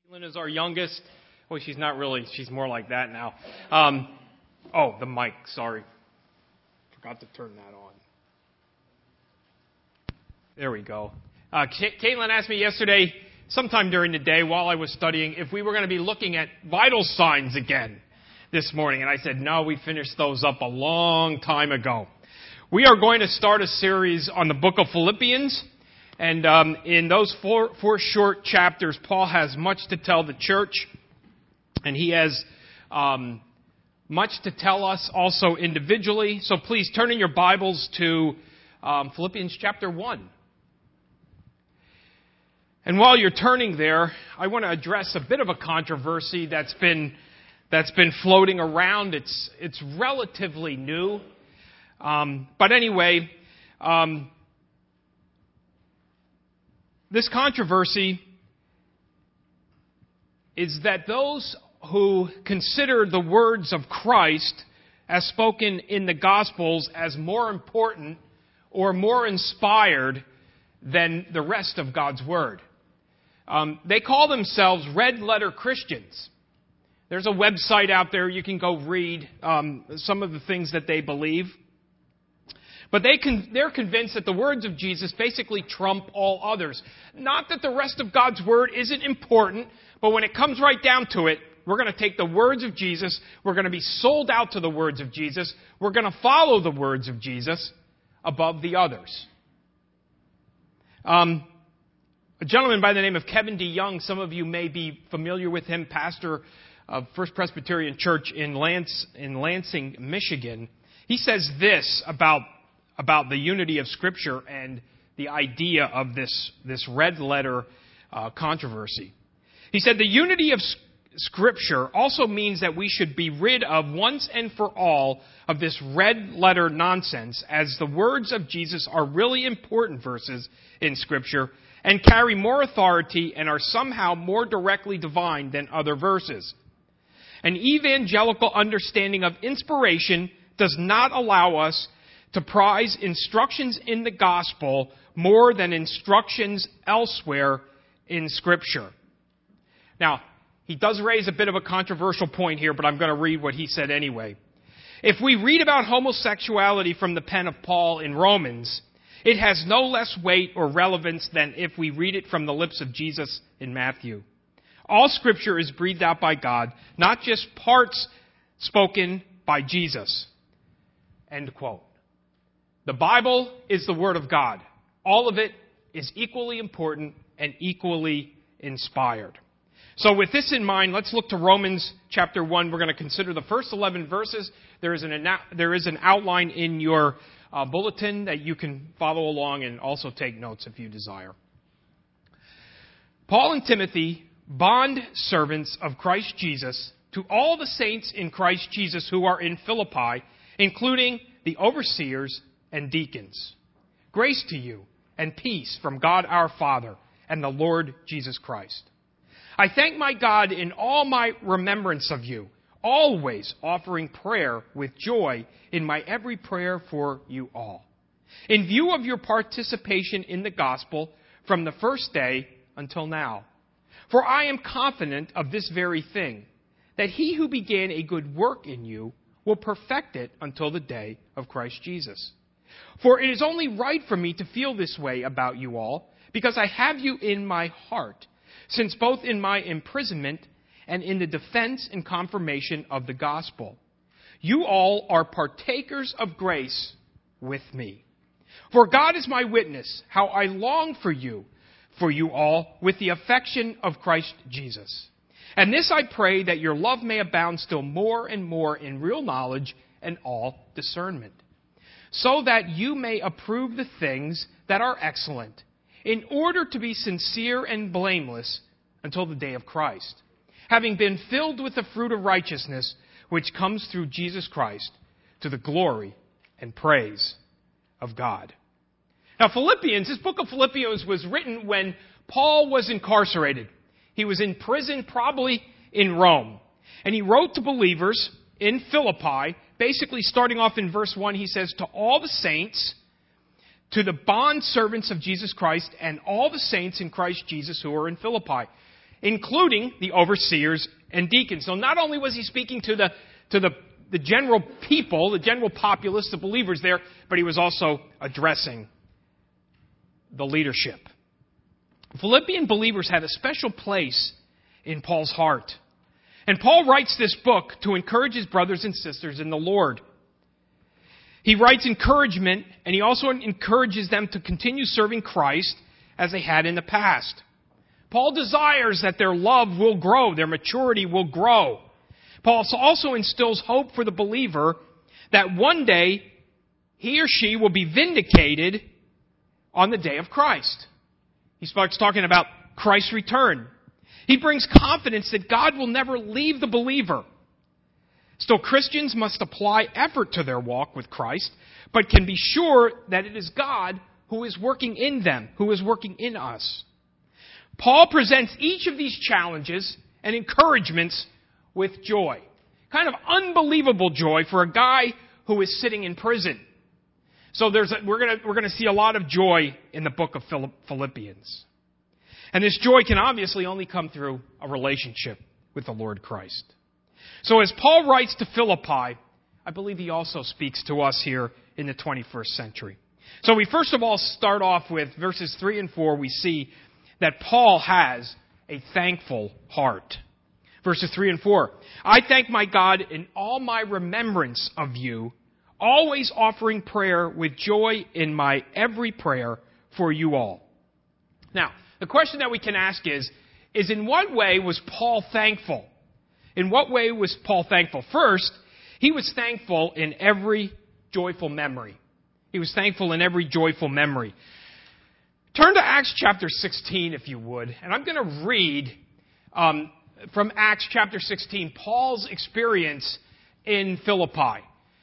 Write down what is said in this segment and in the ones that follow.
Caitlin is our youngest. Well, she's not really. She's more like that now. The mic. Sorry. Forgot to turn that on. There we go. Caitlin asked me yesterday, sometime during the day while I was studying, if we were going to be looking at vital signs again this morning. And I said, no, we finished those up a long time ago. We are going to start a series on the book of Philippians. And in those four short chapters, Paul has much to tell the church. And he has much to tell us also individually. So please turn in your Bibles to Philippians chapter 1. And while you're turning there, I want to address a bit of a controversy that's been floating around. It's relatively new. But anyway, this controversy is that those who consider the words of Christ as spoken in the Gospels as more important or more inspired than the rest of God's Word. They call themselves red-letter Christians. There's a website out there you can go read some of the things that they believe. But they're convinced that the words of Jesus basically trump all others. Not that the rest of God's Word isn't important, but when it comes right down to it, we're going to take the words of Jesus, we're going to be sold out to the words of Jesus, we're going to follow the words of Jesus above the others. A gentleman by the name of Kevin DeYoung, some of you may be familiar with him, pastor of First Presbyterian Church in Lansing, Michigan. He says this about the unity of Scripture and the idea of this red letter controversy. He said, the unity of Scripture also means that we should be rid of once and for all of this red letter nonsense, as the words of Jesus are really important verses in Scripture and carry more authority and are somehow more directly divine than other verses. An evangelical understanding of inspiration does not allow us to prize instructions in the gospel more than instructions elsewhere in Scripture. Now, he does raise a bit of a controversial point here, but I'm going to read what he said anyway. If we read about homosexuality from the pen of Paul in Romans, it has no less weight or relevance than if we read it from the lips of Jesus in Matthew. All Scripture is breathed out by God, not just parts spoken by Jesus. End quote. The Bible is the Word of God. All of it is equally important and equally inspired. So with this in mind, let's look to Romans chapter 1. We're going to consider the first 11 verses. There is an outline in your bulletin that you can follow along and also take notes if you desire. Paul and Timothy, bond servants of Christ Jesus, to all the saints in Christ Jesus who are in Philippi, including the overseers and deacons. Grace to you and peace from God our Father and the Lord Jesus Christ. I thank my God in all my remembrance of you, always offering prayer with joy in my every prayer for you all, in view of your participation in the gospel from the first day until now. For I am confident of this very thing, that he who began a good work in you will perfect it until the day of Christ Jesus. For it is only right for me to feel this way about you all, because I have you in my heart, since both in my imprisonment and in the defense and confirmation of the gospel, you all are partakers of grace with me. For God is my witness, how I long for you all, with the affection of Christ Jesus. And this I pray, that your love may abound still more and more in real knowledge and all discernment, so that you may approve the things that are excellent, in order to be sincere and blameless until the day of Christ, having been filled with the fruit of righteousness which comes through Jesus Christ, to the glory and praise of God. Now, this book of Philippians was written when Paul was incarcerated. He was in prison, probably in Rome. And he wrote to believers in Philippi, basically starting off in verse 1, he says, to all the saints, to the bond servants of Jesus Christ, and all the saints in Christ Jesus who are in Philippi. including the overseers and deacons. So not only was he speaking to the general people, the general populace, the believers there, but he was also addressing the leadership. Philippian believers had a special place in Paul's heart. And Paul writes this book to encourage his brothers and sisters in the Lord. He writes encouragement, and he also encourages them to continue serving Christ as they had in the past. Paul desires that their love will grow, their maturity will grow. Paul also instills hope for the believer that one day he or she will be vindicated on the day of Christ. He starts talking about Christ's return. He brings confidence that God will never leave the believer. Still, Christians must apply effort to their walk with Christ, but can be sure that it is God who is working in them, who is working in us. Paul presents each of these challenges and encouragements with joy. Kind of unbelievable joy for a guy who is sitting in prison. So we're going to see a lot of joy in the book of Philippians. And this joy can obviously only come through a relationship with the Lord Christ. So as Paul writes to Philippi, I believe he also speaks to us here in the 21st century. So we first of all start off with verses 3 and 4. We see that Paul has a thankful heart. Verses 3 and 4. I thank my God in all my remembrance of you, always offering prayer with joy in my every prayer for you all. Now, the question that we can ask is in what way was Paul thankful? In what way was Paul thankful? First, he was thankful in every joyful memory. He was thankful in every joyful memory. Turn to Acts chapter 16, if you would, and I'm going to read from Acts chapter 16, Paul's experience in Philippi.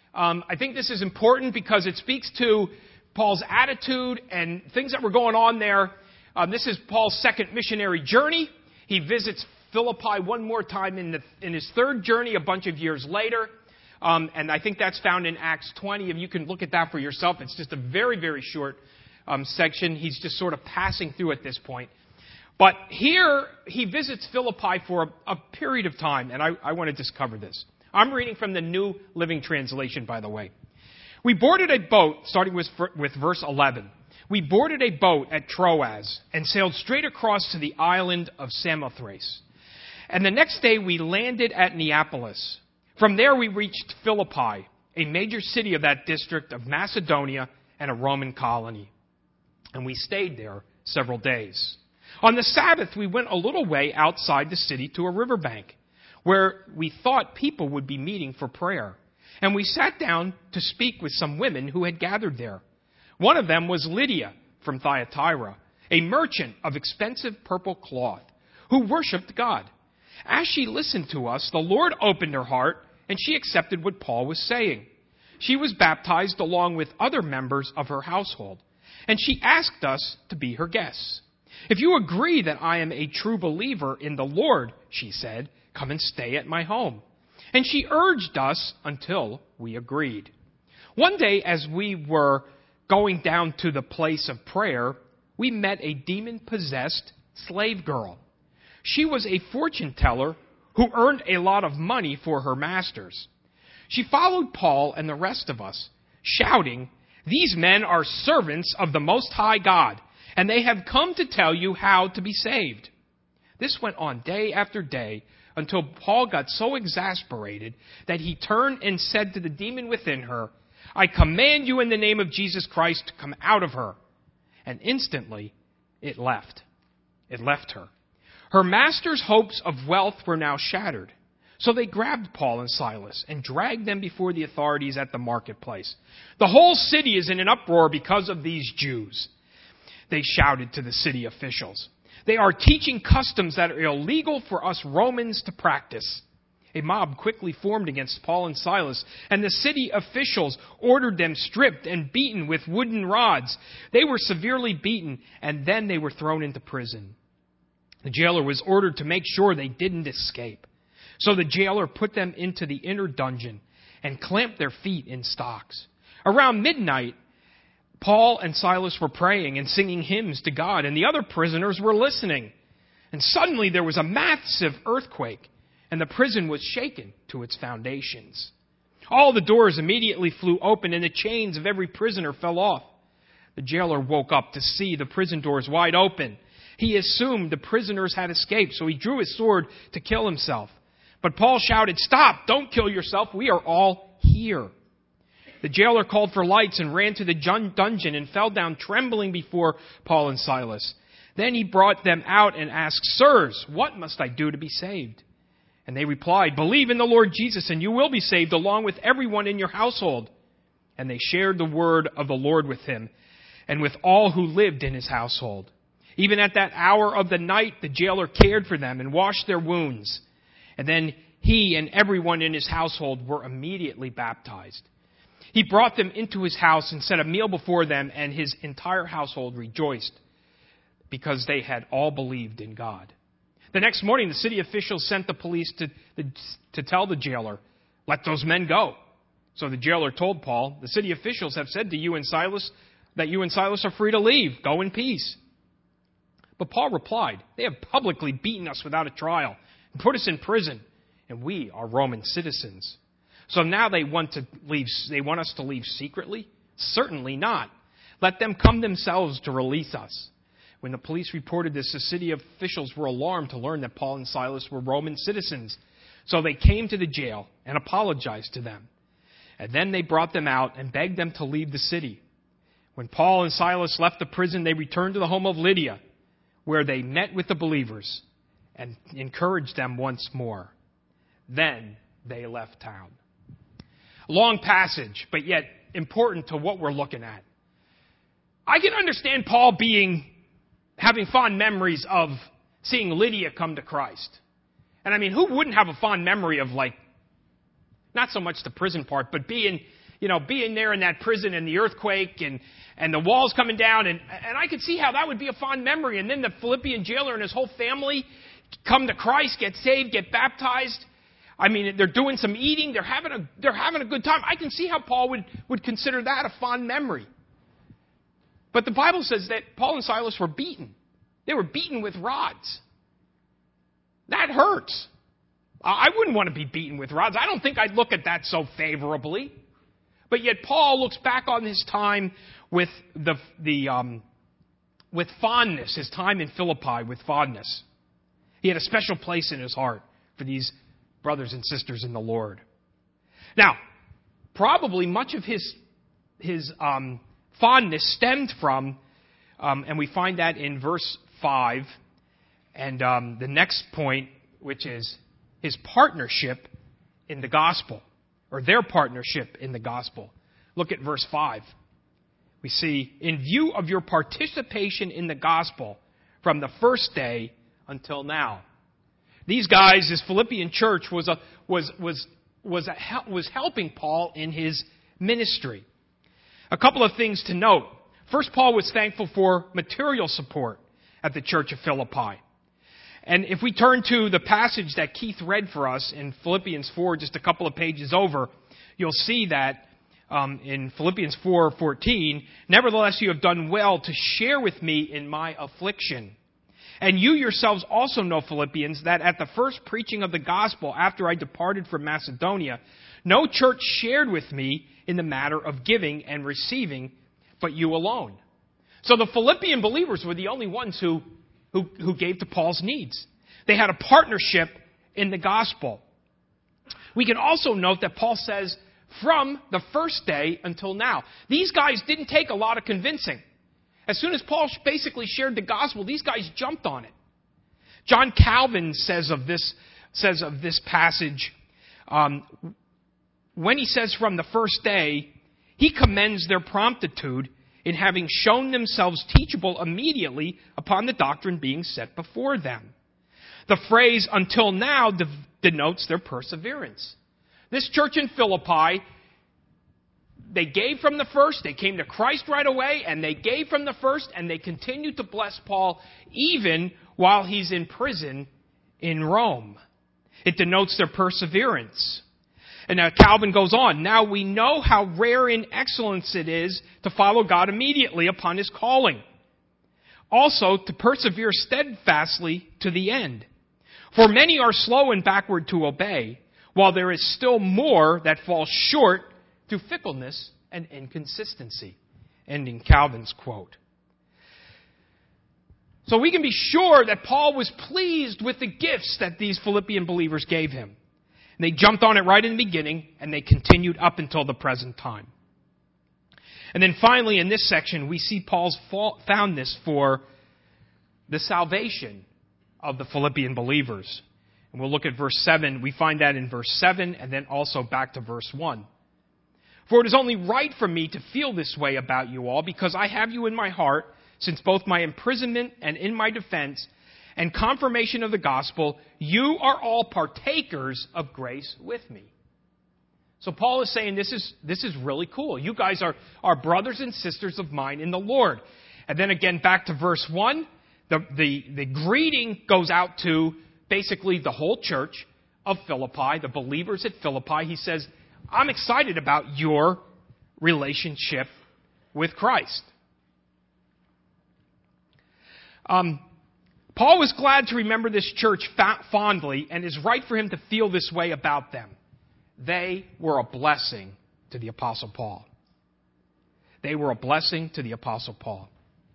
I think this is important because it speaks to Paul's attitude and things that were going on there. This is Paul's second missionary journey. He visits Philippi one more time in his third journey a bunch of years later. And I think that's found in Acts 20. And you can look at that for yourself. It's just a very, very short section. He's just sort of passing through at this point. But here he visits Philippi for a period of time. And I want to just cover this. I'm reading from the New Living Translation, by the way. We boarded a boat, starting with verse 11. We boarded a boat at Troas and sailed straight across to the island of Samothrace. And the next day we landed at Neapolis. From there we reached Philippi, a major city of that district of Macedonia and a Roman colony. And we stayed there several days. On the Sabbath we went a little way outside the city to a riverbank, where we thought people would be meeting for prayer. And we sat down to speak with some women who had gathered there. One of them was Lydia from Thyatira, a merchant of expensive purple cloth, who worshipped God. As she listened to us, the Lord opened her heart, and she accepted what Paul was saying. She was baptized along with other members of her household, and she asked us to be her guests. If you agree that I am a true believer in the Lord, she said, come and stay at my home. And she urged us until we agreed. One day, as we were going down to the place of prayer, we met a demon-possessed slave girl. She was a fortune teller who earned a lot of money for her masters. She followed Paul and the rest of us, shouting, "These men are servants of the Most High God, and they have come to tell you how to be saved." This went on day after day until Paul got so exasperated that he turned and said to the demon within her, "I command you in the name of Jesus Christ to come out of her." And instantly it left. It left her. Her master's hopes of wealth were now shattered. So they grabbed Paul and Silas and dragged them before the authorities at the marketplace. "The whole city is in an uproar because of these Jews," they shouted to the city officials. "They are teaching customs that are illegal for us Romans to practice." A mob quickly formed against Paul and Silas, and the city officials ordered them stripped and beaten with wooden rods. They were severely beaten, and then they were thrown into prison. The jailer was ordered to make sure they didn't escape. So the jailer put them into the inner dungeon and clamped their feet in stocks. Around midnight, Paul and Silas were praying and singing hymns to God, and the other prisoners were listening. And suddenly there was a massive earthquake, and the prison was shaken to its foundations. All the doors immediately flew open, and the chains of every prisoner fell off. The jailer woke up to see the prison doors wide open. He assumed the prisoners had escaped, so he drew his sword to kill himself. But Paul shouted, "Stop! Don't kill yourself. We are all here." The jailer called for lights and ran to the dungeon and fell down trembling before Paul and Silas. Then he brought them out and asked, "Sirs, what must I do to be saved?" And they replied, "Believe in the Lord Jesus, and you will be saved along with everyone in your household." And they shared the word of the Lord with him and with all who lived in his household. Even at that hour of the night, the jailer cared for them and washed their wounds. And then he and everyone in his household were immediately baptized. He brought them into his house and set a meal before them, and his entire household rejoiced because they had all believed in God. The next morning, the city officials sent the police to tell the jailer, "Let those men go." So the jailer told Paul, "The city officials have said to you and Silas that you and Silas are free to leave. Go in peace." But Paul replied, "They have publicly beaten us without a trial and put us in prison, and we are Roman citizens. So now they want us to leave secretly? Certainly not. Let them come themselves to release us." When the police reported this, the city officials were alarmed to learn that Paul and Silas were Roman citizens. So they came to the jail and apologized to them. And then they brought them out and begged them to leave the city. When Paul and Silas left the prison, they returned to the home of Lydia, where they met with the believers and encouraged them once more. Then they left town. A long passage, but yet important to what we're looking at. I can understand Paul having fond memories of seeing Lydia come to Christ. And I mean, who wouldn't have a fond memory of, not so much the prison part, but being there in that prison and the earthquake and the walls coming down. And I could see how that would be a fond memory. And then the Philippian jailer and his whole family come to Christ, get saved, get baptized. I mean, they're doing some eating. They're having a good time. I can see how Paul would consider that a fond memory. But the Bible says that Paul and Silas were beaten. They were beaten with rods. That hurts. I wouldn't want to be beaten with rods. I don't think I'd look at that so favorably. But yet Paul looks back on his time with with fondness, his time in Philippi with fondness. He had a special place in his heart for these brothers and sisters in the Lord. Now, probably much of his fondness stemmed from, and we find that in verse 5, and the next point, which is his partnership in the gospel, or their partnership in the gospel. Look at verse 5. We see, "In view of your participation in the gospel from the first day until now." These guys, this Philippian church, was helping Paul in his ministry. A couple of things to note. First, Paul was thankful for material support at the church of Philippi. And if we turn to the passage that Keith read for us in Philippians 4, just a couple of pages over, you'll see that in Philippians 4:14, "Nevertheless, you have done well to share with me in my affliction. And you yourselves also know, Philippians, that at the first preaching of the gospel after I departed from Macedonia, no church shared with me in the matter of giving and receiving, but you alone." So the Philippian believers were the only ones who gave to Paul's needs. They had a partnership in the gospel. We can also note that Paul says, "from the first day until now." These guys didn't take a lot of convincing. As soon as Paul basically shared the gospel, these guys jumped on it. John Calvin says of this passage, when he says "from the first day," he commends their promptitude in having shown themselves teachable immediately upon the doctrine being set before them. The phrase "until now" denotes their perseverance. This church in Philippi, they gave from the first, they came to Christ right away, and they gave from the first, and they continued to bless Paul even while he's in prison in Rome. It denotes their perseverance. And now Calvin goes on, "Now we know how rare in excellence it is to follow God immediately upon his calling. also to persevere steadfastly to the end. For many are slow and backward to obey, while there is still more that falls short through fickleness and inconsistency. Ending Calvin's quote. So we can be sure that Paul was pleased with the gifts that these Philippian believers gave him. And they jumped on it right in the beginning, and they continued up until the present time. And then finally, in this section, we see Paul's fondness for the salvation of the Philippian believers. And we'll look at verse 7. We find that in verse 7, and then also back to verse 1. For it is only right for me to feel this way about you all, because I have you in my heart, since both my imprisonment and in my defense and confirmation of the gospel, you are all partakers of grace with me. So Paul is saying this is really cool. You guys are brothers and sisters of mine in the Lord. And then again, back to verse 1, the greeting goes out to basically the whole church of Philippi, the believers at Philippi. He says, I'm excited about your relationship with Christ. Paul was glad to remember this church fondly, and it's right for him to feel this way about them. They were a blessing to the Apostle Paul. They were a blessing to the Apostle Paul.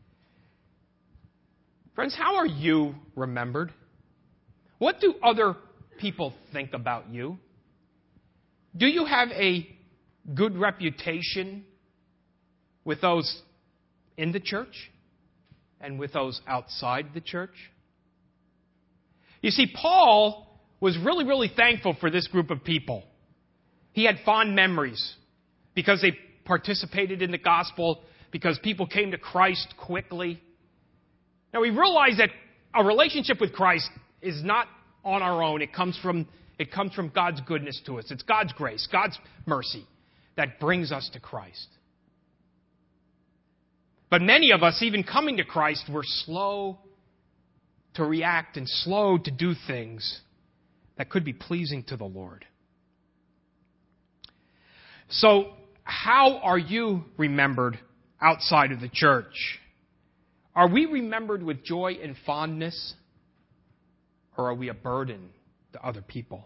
Friends, how are you remembered? What do other people think about you? Do you have a good reputation with those in the church and with those outside the church? You see, Paul was really, really thankful for this group of people. He had fond memories because they participated in the gospel, because people came to Christ quickly. Now, we realize that a relationship with Christ is not on our own. It comes from God's goodness to us. It's God's grace, God's mercy that brings us to Christ. But many of us, even coming to Christ, were slow to react and slow to do things that could be pleasing to the Lord. So, how are you remembered outside of the church? Are we remembered with joy and fondness, or are we a burden to other people?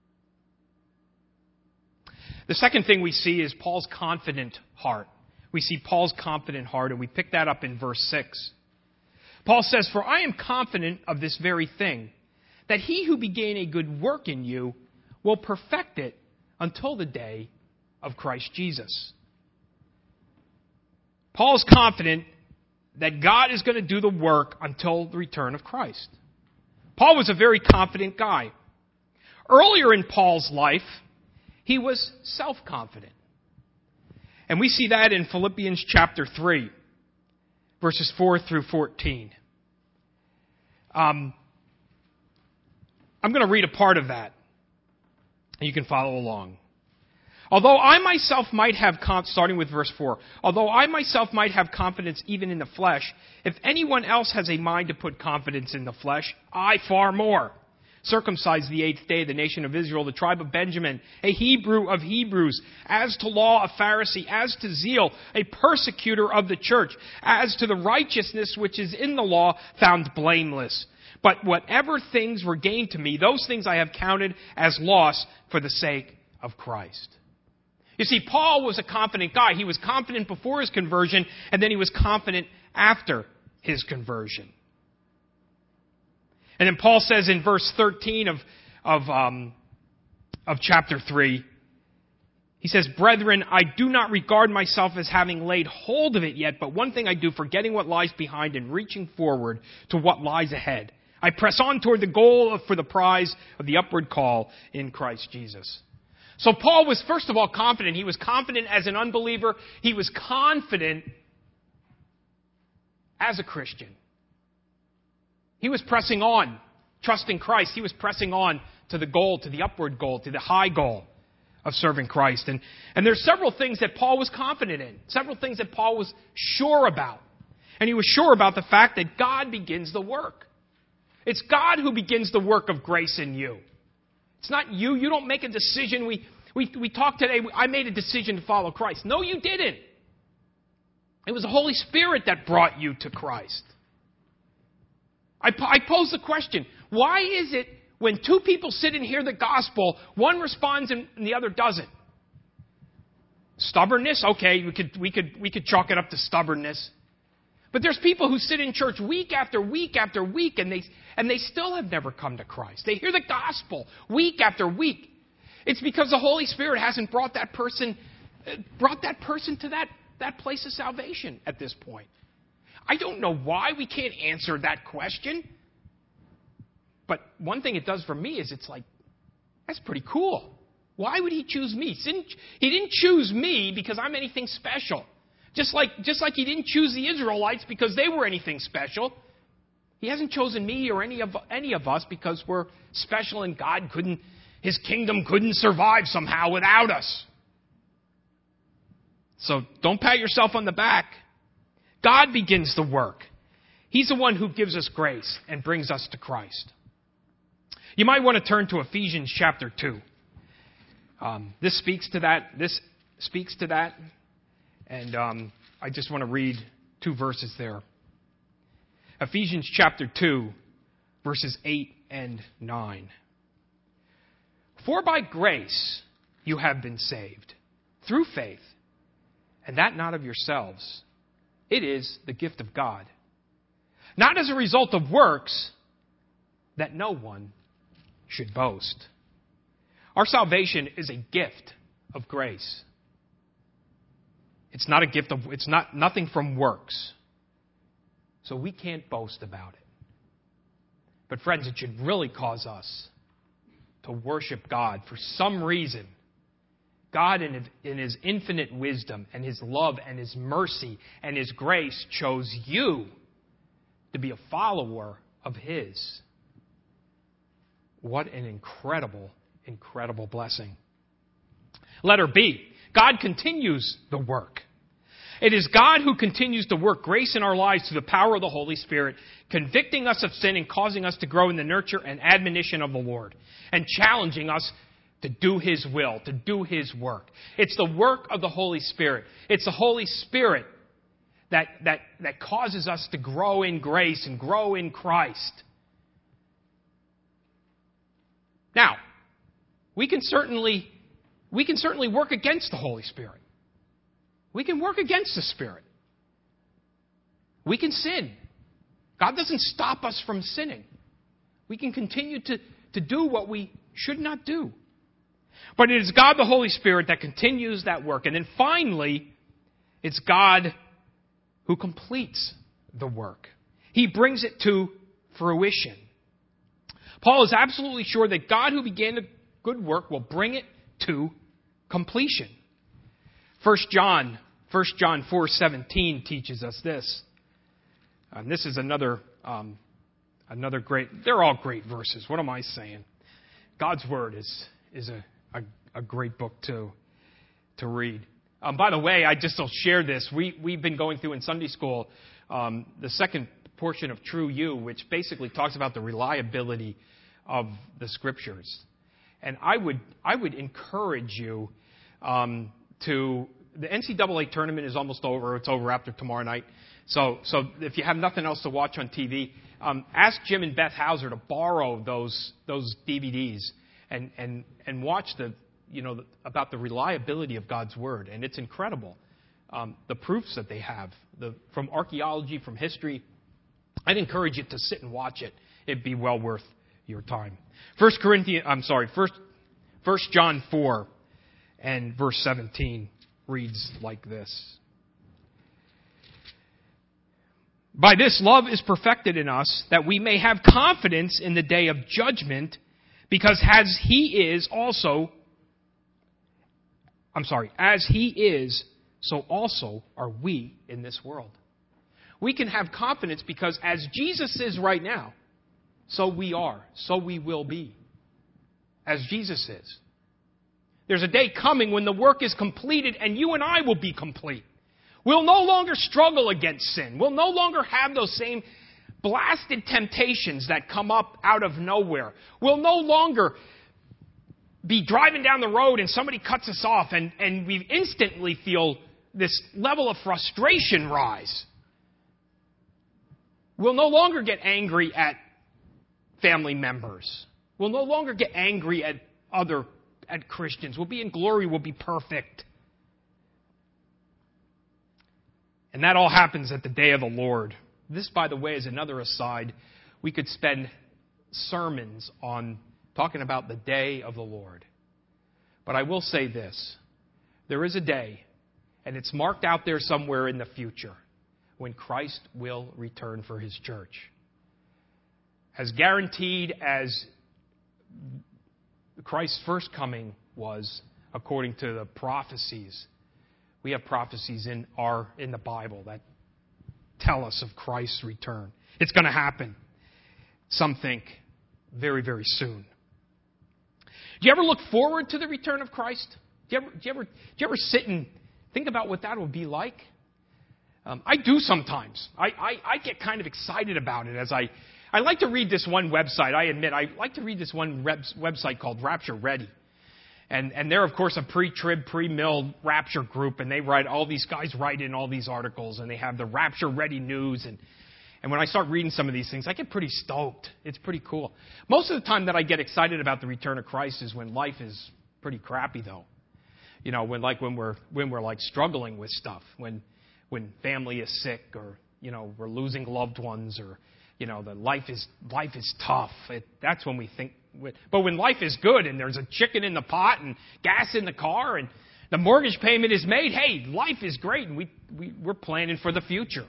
The second thing we see is Paul's confident heart. We see Paul's confident heart, and we pick that up in verse 6. Paul says, For I am confident of this very thing, that he who began a good work in you will perfect it until the day of Christ Jesus. Paul's confident that God is going to do the work until the return of Christ. Paul was a very confident guy. Earlier in Paul's life, he was self-confident. And we see that in Philippians chapter 3, verses 4 through 14. I'm going to read a part of that, and you can follow along. Although I myself might have, starting with verse 4, although I myself might have confidence even in the flesh, if anyone else has a mind to put confidence in the flesh, I far more. Circumcised the 8th day, the nation of Israel, the tribe of Benjamin, a Hebrew of Hebrews, as to law, a Pharisee, as to zeal, a persecutor of the church, as to the righteousness which is in the law, found blameless. But whatever things were gained to me, those things I have counted as loss for the sake of Christ. You see, Paul was a confident guy. He was confident before his conversion, and then he was confident after his conversion. And then Paul says in verse 13 of chapter 3, he says, Brethren, I do not regard myself as having laid hold of it yet, but one thing I do, forgetting what lies behind and reaching forward to what lies ahead. I press on toward the goal for the prize of the upward call in Christ Jesus. So Paul was, first of all, confident. He was confident as an unbeliever. He was confident as a Christian. He was pressing on, trusting Christ. He was pressing on to the goal, to the upward goal, to the high goal of serving Christ. And there's several things that Paul was confident in, several things that Paul was sure about. And he was sure about the fact that God begins the work. It's God who begins the work of grace in you. It's not you. You don't make a decision. We talked today. I made a decision to follow Christ. No, you didn't. It was the Holy Spirit that brought you to Christ. I pose the question, why is it when two people sit and hear the gospel, one responds and the other doesn't? Stubbornness? Okay, we could chalk it up to stubbornness. But there's people who sit in church week after week after week, and they still have never come to Christ. They hear the gospel week after week. It's because the Holy Spirit hasn't brought that person to that place of salvation at this point. I don't know why we can't answer that question. But one thing it does for me is it's like, that's pretty cool. Why would he choose me? He didn't choose me because I'm anything special. Just like he didn't choose the Israelites because they were anything special. He hasn't chosen me or any of us because we're special and His kingdom couldn't survive somehow without us. So don't pat yourself on the back. God begins the work. He's the one who gives us grace and brings us to Christ. You might want to turn to Ephesians chapter 2. This speaks to that. And I just want to read 2 verses there. Ephesians chapter 2, verses 8 and 9. For by grace you have been saved, through faith, and that not of yourselves. It is the gift of God, not as a result of works, that no one should boast. Our salvation is a gift of grace. It's not a gift of, it's not nothing from works. So we can't boast about it. But friends, it should really cause us to worship God for some reason. God in His infinite wisdom and His love and His mercy and His grace chose you to be a follower of His. What an incredible, incredible blessing. Letter B. God continues the work. It is God who continues to work grace in our lives through the power of the Holy Spirit, convicting us of sin and causing us to grow in the nurture and admonition of the Lord, and challenging us to do His will, to do His work. It's the work of the Holy Spirit. It's the Holy Spirit that causes us to grow in grace and grow in Christ. Now, we can certainly work against the Holy Spirit. We can work against the Spirit. We can sin. God doesn't stop us from sinning. We can continue to do what we should not do. But it is God the Holy Spirit that continues that work. And then finally, it's God who completes the work. He brings it to fruition. Paul is absolutely sure that God who began a good work will bring it to completion. 1 John 4:17 teaches us this. And this is another great, they're all great verses. What am I saying? God's Word is a great book to read. By the way, I just will share this. We've been going through in Sunday school the second portion of True You, which basically talks about the reliability of the Scriptures. And I would encourage you to. The NCAA tournament is almost over. It's over after tomorrow night. So if you have nothing else to watch on TV, ask Jim and Beth Hauser to borrow those DVDs and watch about the reliability of God's Word. And it's incredible. The proofs that they have from archaeology, from history. I'd encourage you to sit and watch it. It'd be well worth your time. 1 John 4 and verse 17 reads like this. By this love is perfected in us, that we may have confidence in the day of judgment, because as He is, so also are we in this world. We can have confidence because as Jesus is right now, so we are, so we will be, as Jesus is. There's a day coming when the work is completed and you and I will be complete. We'll no longer struggle against sin. We'll no longer have those same blasted temptations that come up out of nowhere. We'll no longer be driving down the road and somebody cuts us off and we instantly feel this level of frustration rise. We'll no longer get angry at family members. We'll no longer get angry at Christians. We'll be in glory. We'll be perfect. And that all happens at the day of the Lord. This, by the way, is another aside. We could spend sermons on talking about the day of the Lord. But I will say this. There is a day, and it's marked out there somewhere in the future, when Christ will return for His church. As guaranteed as Christ's first coming was, according to the prophecies, we have prophecies in the Bible that tell us of Christ's return. It's going to happen. Some think very, very soon. Do you ever look forward to the return of Christ? Do you ever sit and think about what that would be like? I do sometimes. I get kind of excited about it as I like to read this one website. I admit, I like to read this one website called Rapture Ready. And they're, of course, a pre-trib, pre-mill rapture group, and these guys write in all these articles, and they have the Rapture Ready news. And when I start reading some of these things, I get pretty stoked. It's pretty cool. Most of the time that I get excited about the return of Christ is when life is pretty crappy, though. You know, when we're like struggling with stuff, when family is sick, or we're losing loved ones, or the life is tough. That's when we think. But when life is good and there's a chicken in the pot and gas in the car and the mortgage payment is made, hey, life is great, and we're planning for the future.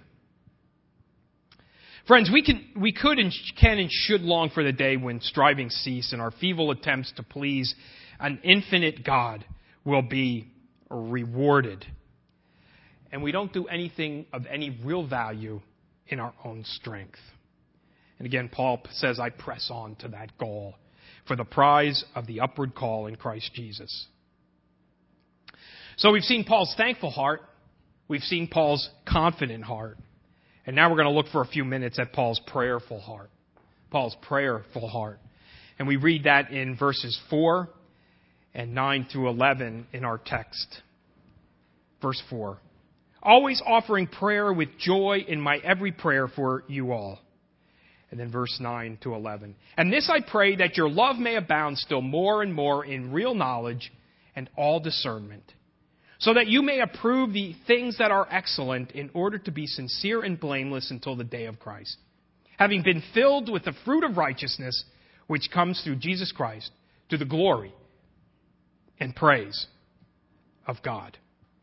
Friends, we could and can and should long for the day when striving cease and our feeble attempts to please an infinite God will be rewarded. And we don't do anything of any real value in our own strength. And again, Paul says, I press on to that goal for the prize of the upward call in Christ Jesus. So we've seen Paul's thankful heart. We've seen Paul's confident heart. And now we're going to look for a few minutes at Paul's prayerful heart. Paul's prayerful heart. And we read that in verses 4 and 9 through 11 in our text. Verse 4. Always offering prayer with joy in my every prayer for you all. And then verse 9 to 11. And this I pray, that your love may abound still more and more in real knowledge and all discernment, so that you may approve the things that are excellent, in order to be sincere and blameless until the day of Christ, having been filled with the fruit of righteousness which comes through Jesus Christ, to the glory and praise of God.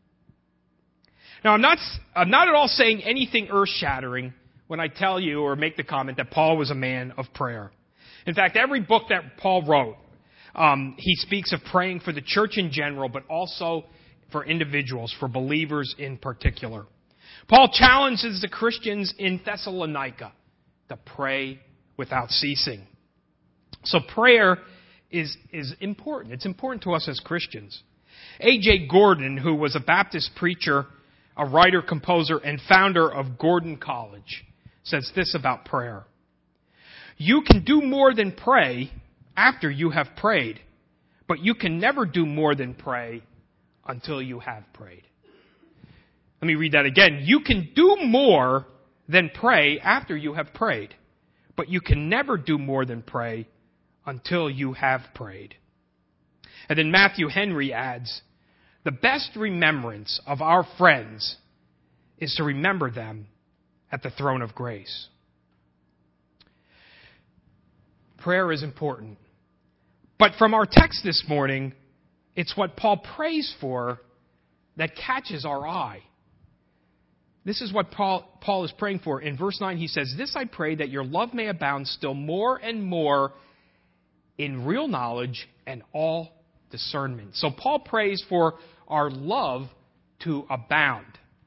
Now, I'm not at all saying anything earth-shattering when I tell you or make the comment that Paul was a man of prayer. In fact, every book that Paul wrote, he speaks of praying for the church in general, but also for individuals, for believers in particular. Paul challenges the Christians in Thessalonica to pray without ceasing. So prayer is important. It's important to us as Christians. A.J. Gordon, who was a Baptist preacher, a writer, composer, and founder of Gordon College, says this about prayer. You can do more than pray after you have prayed, but you can never do more than pray until you have prayed. Let me read that again. You can do more than pray after you have prayed, but you can never do more than pray until you have prayed. And then Matthew Henry adds, the best remembrance of our friends is to remember them at the throne of grace. Prayer is important. But from our text this morning, it's what Paul prays for that catches our eye. This is what Paul is praying for. In verse 9, he says, this I pray, that your love may abound still more and more in real knowledge and all discernment. So Paul prays for our love to abound.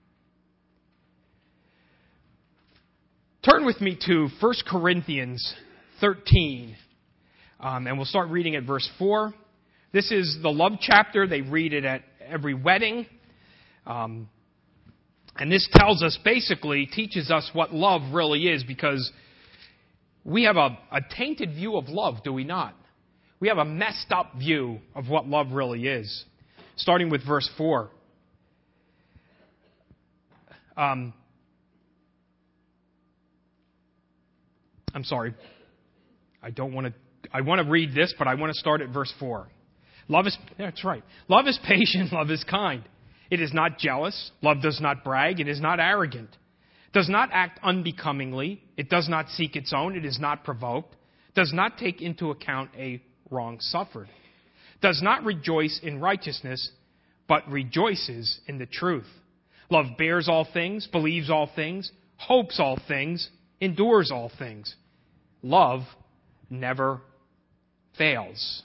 Turn with me to 1 Corinthians 13, and we'll start reading at verse 4. This is the love chapter. They read it at every wedding. And this tells us, basically, teaches us what love really is, because we have a tainted view of love, do we not? We have a messed up view of what love really is. Starting with verse 4. I'm sorry. I want to read this, but I want to start at verse 4. That's right. Love is patient, love is kind. It is not jealous. Love does not brag. It is not arrogant. It does not act unbecomingly. It does not seek its own. It is not provoked. Does not take into account a wrong suffered. Does not rejoice in righteousness, but rejoices in the truth. Love bears all things, believes all things, hopes all things, endures all things. Love never fails.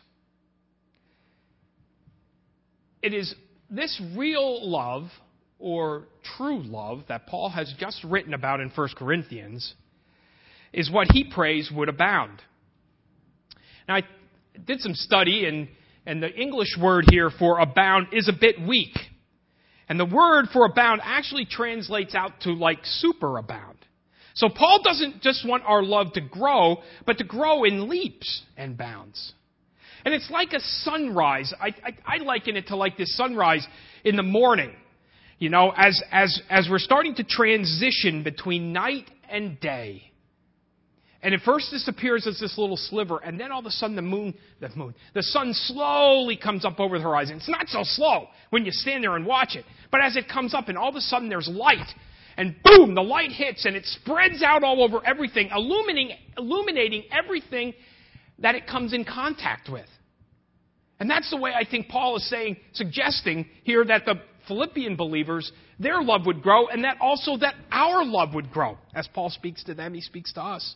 It is this real love, or true love, that Paul has just written about in 1 Corinthians, is what he prays would abound. Now, I did some study, and the English word here for abound is a bit weak. And the word for abound actually translates out to like superabound. So Paul doesn't just want our love to grow, but to grow in leaps and bounds. And it's like a sunrise. I liken it to like this sunrise in the morning. You know, as we're starting to transition between night and day. And at first this appears as this little sliver, and then all of a sudden the sun slowly comes up over the horizon. It's not so slow when you stand there and watch it. But as it comes up, and all of a sudden there's light, and boom, the light hits, and it spreads out all over everything, illuminating everything that it comes in contact with. And that's the way I think Paul is suggesting here that the Philippian believers, their love would grow, and that also that our love would grow. As Paul speaks to them, he speaks to us.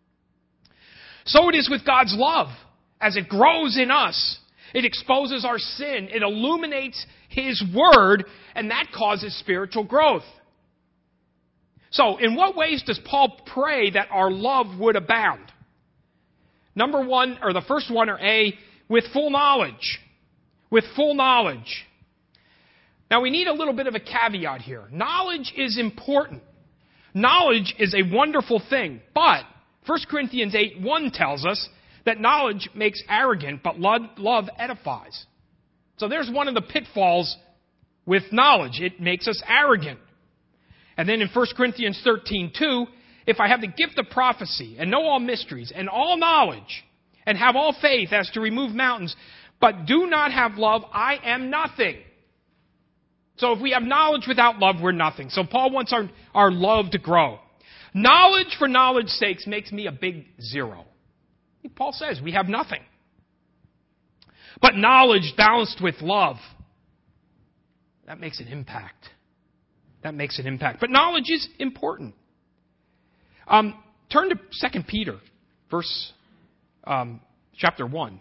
So it is with God's love. As it grows in us, it exposes our sin, it illuminates His Word, and that causes spiritual growth. So, in what ways does Paul pray that our love would abound? Number one, or the first one, or A, with full knowledge. With full knowledge. Now, we need a little bit of a caveat here. Knowledge is important. Knowledge is a wonderful thing, but 1 Corinthians 8:1 tells us that knowledge makes arrogant, but love edifies. So there's one of the pitfalls with knowledge. It makes us arrogant. And then in 1 Corinthians 13:2, if I have the gift of prophecy and know all mysteries and all knowledge and have all faith as to remove mountains, but do not have love, I am nothing. So if we have knowledge without love, we're nothing. So Paul wants our love to grow. Knowledge for knowledge's sake makes me a big zero. Paul says we have nothing. But knowledge balanced with love, that makes an impact. That makes an impact. But knowledge is important. Turn to 2 Peter, chapter 1.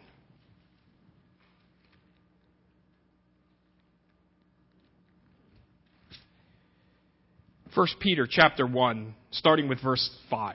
1 Peter chapter 1, starting with verse 5.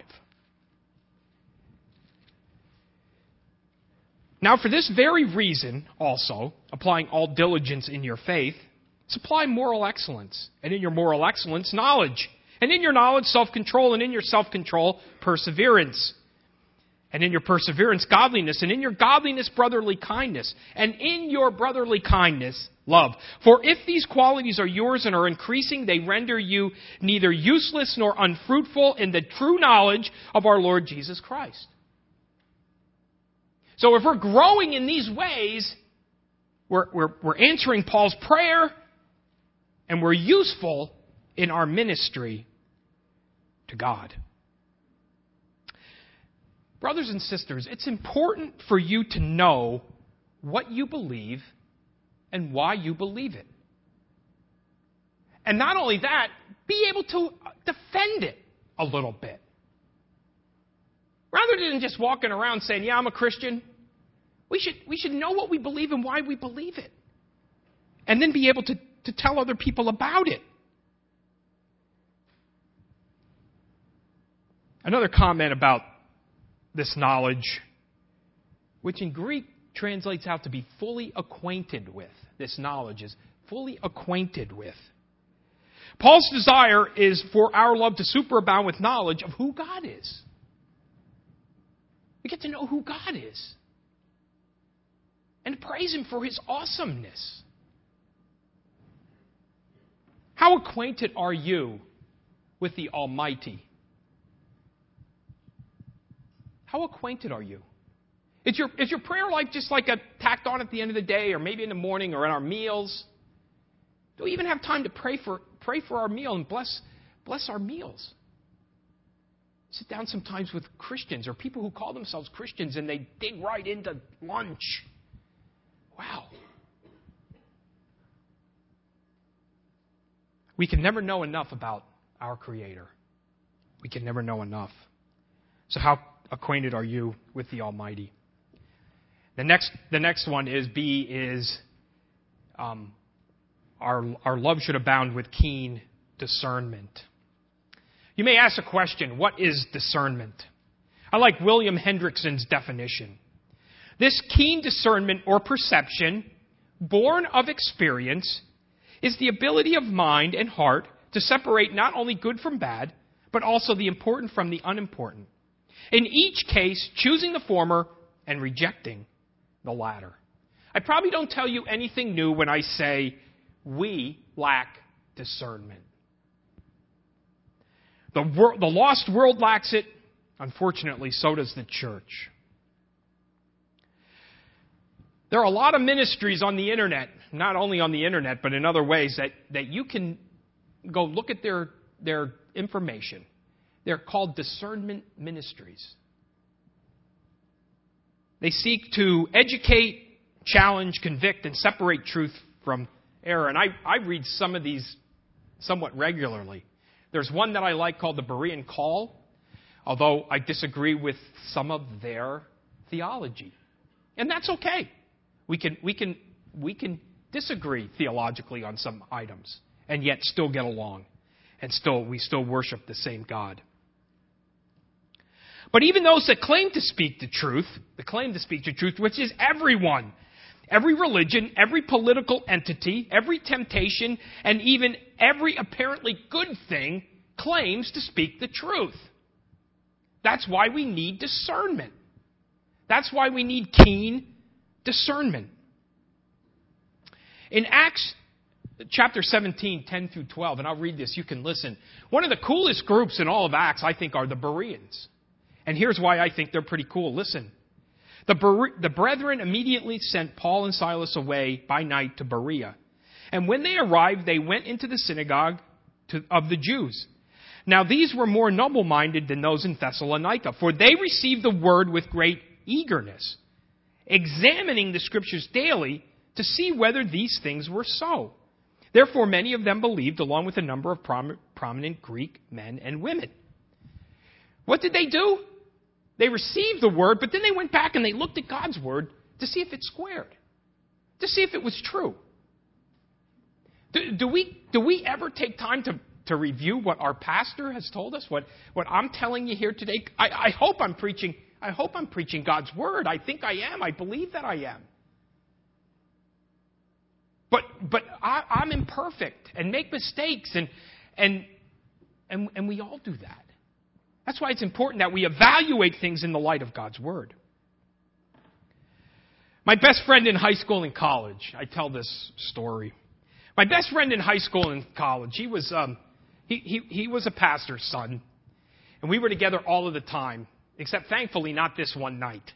Now for this very reason also, applying all diligence in your faith, supply moral excellence, and in your moral excellence, knowledge, and in your knowledge, self-control, and in your self-control, perseverance, and in your perseverance, godliness, and in your godliness, brotherly kindness, and in your brotherly kindness, love. For if these qualities are yours and are increasing, they render you neither useless nor unfruitful in the true knowledge of our Lord Jesus Christ. So if we're growing in these ways, we're answering Paul's prayer, and we're useful in our ministry to God. Brothers and sisters, it's important for you to know what you believe and why you believe it. And not only that, be able to defend it a little bit. Rather than just walking around saying, yeah, I'm a Christian, we should know what we believe and why we believe it. And then be able to tell other people about it. Another comment about this knowledge, which in Greek translates out to be fully acquainted with. This knowledge is fully acquainted with. Paul's desire is for our love to superabound with knowledge of who God is. We get to know who God is. And praise Him for His awesomeness. How acquainted are you with the Almighty? How acquainted are you? Is your prayer life just like a tacked on at the end of the day, or maybe in the morning, or in our meals? Do we even have time to pray for our meal and bless our meals? Sit down sometimes with Christians or people who call themselves Christians and they dig right into lunch. Wow. We can never know enough about our Creator. We can never know enough. So how acquainted are you with the Almighty? The next one is B is our love should abound with keen discernment. You may ask a question, what is discernment? I like William Hendrickson's definition. This keen discernment or perception, born of experience, is the ability of mind and heart to separate not only good from bad, but also the important from the unimportant. In each case, choosing the former and rejecting the latter. I probably don't tell you anything new when I say we lack discernment. The lost world lacks it. Unfortunately, so does the church. There are a lot of ministries on the internet, not only on the internet, but in other ways that you can go look at their information. They're called discernment ministries. They seek to educate, challenge, convict, and separate truth from error. And I read some of these somewhat regularly. There's one that I like called the Berean Call, although I disagree with some of their theology. And that's okay. We can disagree theologically on some items and yet still get along. And we still worship the same God. But even those that claim to speak the truth, which is everyone, every religion, every political entity, every temptation, and even every apparently good thing claims to speak the truth. That's why we need discernment. That's why we need keen discernment. In Acts chapter 17, 10 through 12, and I'll read this, you can listen. One of the coolest groups in all of Acts, I think, are the Bereans. And here's why I think they're pretty cool. Listen. The brethren immediately sent Paul and Silas away by night to Berea. And when they arrived, they went into the synagogue of the Jews. Now these were more noble-minded than those in Thessalonica, for they received the word with great eagerness, examining the Scriptures daily to see whether these things were so. Therefore many of them believed, along with a number of prominent Greek men and women. What did they do? They received the word, but then they went back and they looked at God's word to see if it squared, to see if it was true. Do we ever take time to review what our pastor has told us? What I'm telling you here today? I hope I'm preaching God's word. I think I am. I believe that I am. But I'm imperfect and make mistakes, and we all do that. That's why it's important that we evaluate things in the light of God's Word. My best friend in high school and college, I tell this story. My best friend in high school and college, he was a pastor's son, and we were together all of the time, except thankfully not this one night.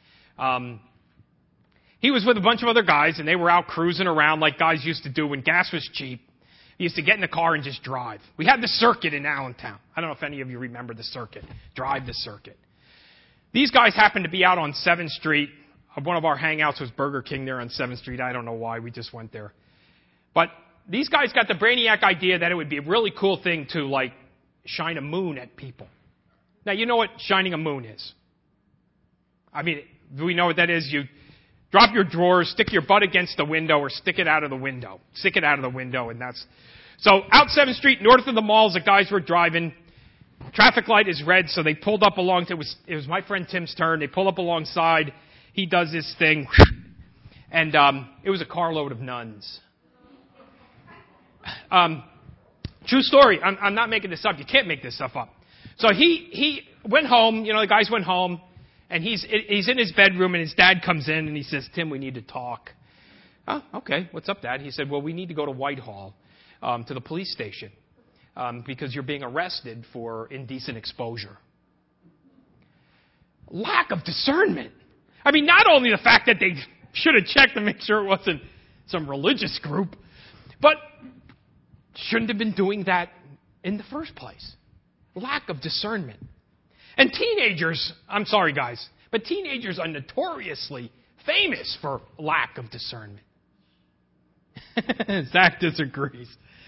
He was with a bunch of other guys, and they were out cruising around like guys used to do when gas was cheap. He used to get in the car and just drive. We had the circuit in Allentown. I don't know if any of you remember the circuit. Drive the circuit. These guys happened to be out on 7th Street. One of our hangouts was Burger King there on 7th Street. I don't know why. We just went there. But these guys got the brainiac idea that it would be a really cool thing to, like, shine a moon at people. Now, you know what shining a moon is. I mean, do we know what that is? You drop your drawers, stick your butt against the window, or stick it out of the window. Stick it out of the window, and that's... So, out 7th Street, north of the malls, the guys were driving. Traffic light is red, so they pulled up along... It was my friend Tim's turn. They pull up alongside. He does this thing. And it was a carload of nuns. True story. I'm not making this up. You can't make this stuff up. So, he went home. You know, the guys went home. And he's in his bedroom, and his dad comes in, and he says, "Tim, we need to talk." "Oh, okay. What's up, Dad?" He said, "Well, we need to go to Whitehall, to the police station, because you're being arrested for indecent exposure." Lack of discernment. I mean, not only the fact that they should have checked to make sure it wasn't some religious group, but shouldn't have been doing that in the first place. Lack of discernment. And teenagers, I'm sorry guys, but teenagers are notoriously famous for lack of discernment. Zach disagrees.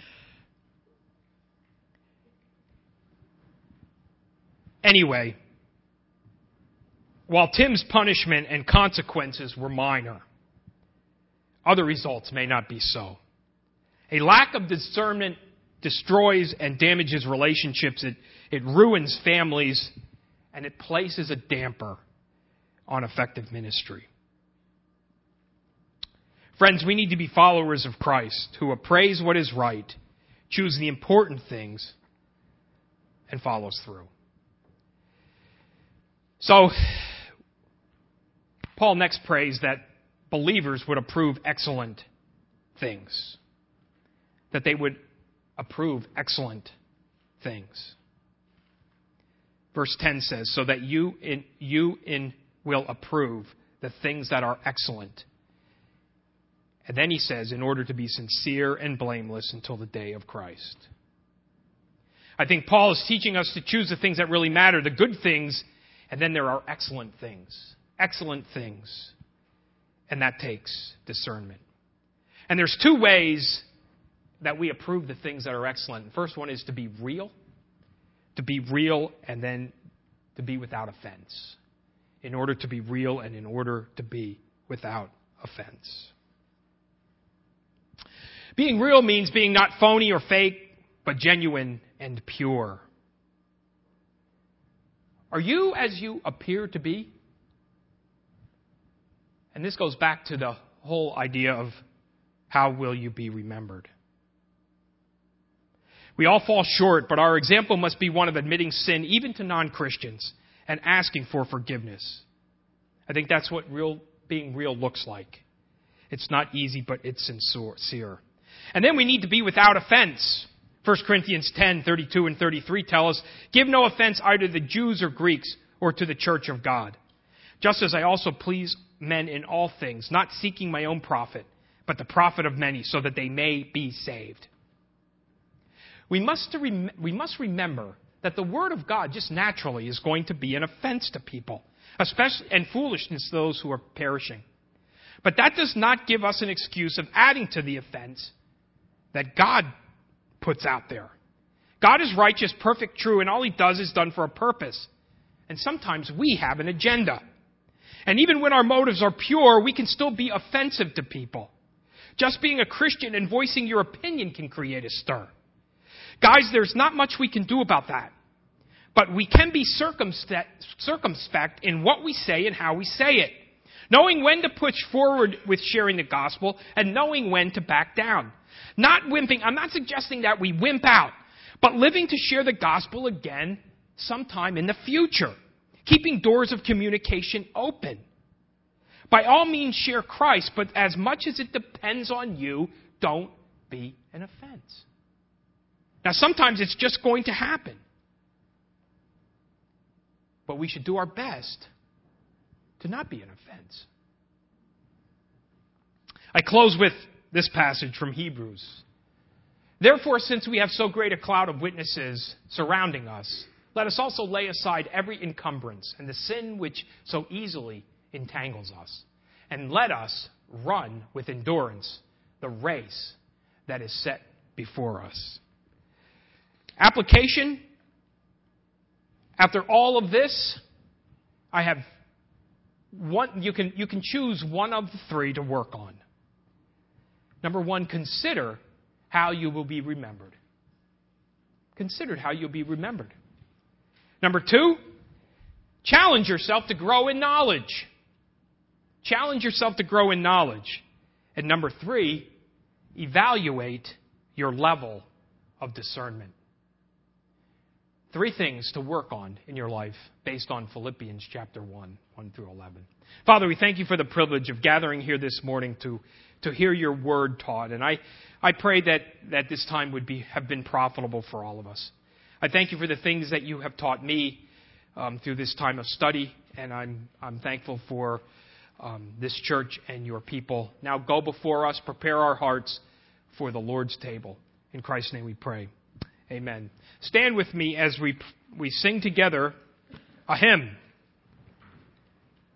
Anyway, while Tim's punishment and consequences were minor, other results may not be so. A lack of discernment destroys and damages relationships. It ruins families, and it places a damper on effective ministry. Friends, we need to be followers of Christ who appraise what is right, choose the important things, and follows through. So, Paul next prays that believers would approve excellent things. That they would approve excellent things. Verse 10 says, so that you will approve the things that are excellent. And then he says, in order to be sincere and blameless until the day of Christ. I think Paul is teaching us to choose the things that really matter, the good things, and then there are excellent things. Excellent things. And that takes discernment. And there's two ways that we approve the things that are excellent. The first one is to be real. To be real and then to be without offense. In order to be real and in order to be without offense. Being real means being not phony or fake, but genuine and pure. Are you as you appear to be? And this goes back to the whole idea of how will you be remembered? We all fall short, but our example must be one of admitting sin, even to non-Christians, and asking for forgiveness. I think that's what being real looks like. It's not easy, but it's sincere. And then we need to be without offense. 1 Corinthians 10:32 and 33 tell us, give no offense either to the Jews or Greeks or to the church of God. Just as I also please men in all things, not seeking my own profit, but the profit of many, so that they may be saved. We must remember that the Word of God just naturally is going to be an offense to people, especially and foolishness to those who are perishing. But that does not give us an excuse of adding to the offense that God puts out there. God is righteous, perfect, true, and all He does is done for a purpose. And sometimes we have an agenda. And even when our motives are pure, we can still be offensive to people. Just being a Christian and voicing your opinion can create a stir. Guys, there's not much we can do about that. But we can be circumspect in what we say and how we say it. Knowing when to push forward with sharing the gospel and knowing when to back down. Not wimping. I'm not suggesting that we wimp out, but living to share the gospel again sometime in the future. Keeping doors of communication open. By all means, share Christ, but as much as it depends on you, don't be an offense. Now, sometimes it's just going to happen. But we should do our best to not be an offense. I close with this passage from Hebrews. Therefore, since we have so great a cloud of witnesses surrounding us, let us also lay aside every encumbrance and the sin which so easily entangles us. And let us run with endurance the race that is set before us. Application. After all of this, I have one. You can choose one of the three to work on. Number one, consider how you will be remembered. Consider how you'll be remembered. Number two, challenge yourself to grow in knowledge. Challenge yourself to grow in knowledge. And number three, evaluate your level of discernment. Three things to work on in your life based on Philippians chapter 1 through 11. Father, we thank you for the privilege of gathering here this morning to hear your word taught. And I pray that this time would have been profitable for all of us. I thank you for the things that you have taught me through this time of study. and I'm thankful for this church and your people. Now go before us, prepare our hearts for the Lord's table. In Christ's name we pray. Amen. Stand with me as we sing together a hymn.